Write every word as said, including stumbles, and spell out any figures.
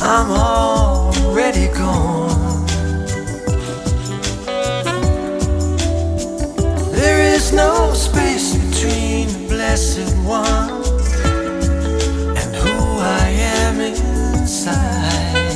I'm already gone. There is no space between the blessed one and who I am inside.